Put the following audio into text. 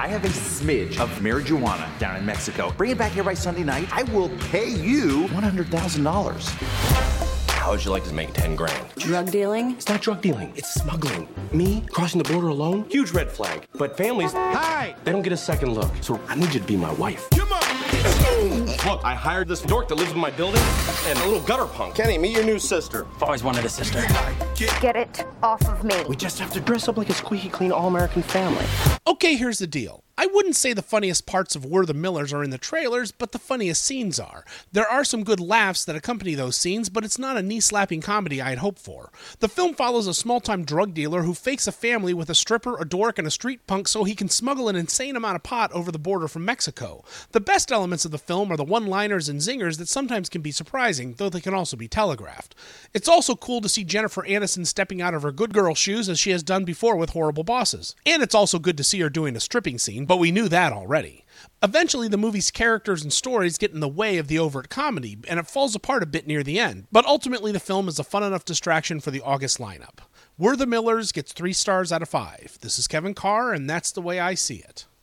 I have a smidge of marijuana down in Mexico. Bring it back here by Sunday night. I will pay you $100,000. How would you like to make 10 grand? Drug dealing? It's not drug dealing, it's smuggling. Me crossing the border alone? Huge red flag. But families, hi, they don't get a second look. So I need you to be my wife. Come on! Look, I hired this dork that lives in my building and a little gutter punk. Kenny, meet your new sister. I've always wanted a sister. Get it off of me. We just have to dress up like a squeaky clean all-American family. Okay, here's the deal. I wouldn't say the funniest parts of We're the Millers are in the trailers, but the funniest scenes are. There are some good laughs that accompany those scenes, but it's not a knee-slapping comedy I had hoped for. The film follows a small-time drug dealer who fakes a family with a stripper, a dork, and a street punk so he can smuggle an insane amount of pot over the border from Mexico. The best elements of the film are the one-liners and zingers that sometimes can be surprising, though they can also be telegraphed. It's also cool to see Jennifer Aniston stepping out of her good girl shoes as she has done before with Horrible Bosses. And it's also good to see her doing a stripping scene, but we knew that already. Eventually, the movie's characters and stories get in the way of the overt comedy, and it falls apart a bit near the end. But ultimately, the film is a fun enough distraction for the August lineup. We're the Millers gets 3 stars out of 5. This is Kevin Carr, and that's the way I see it.